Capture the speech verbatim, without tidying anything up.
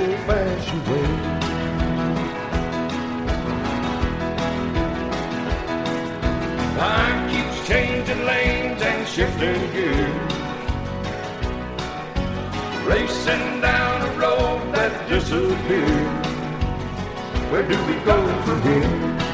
old-fashioned way. Time keeps changing lanes and shifting gears, racing down a road that disappears. Where do we go from here?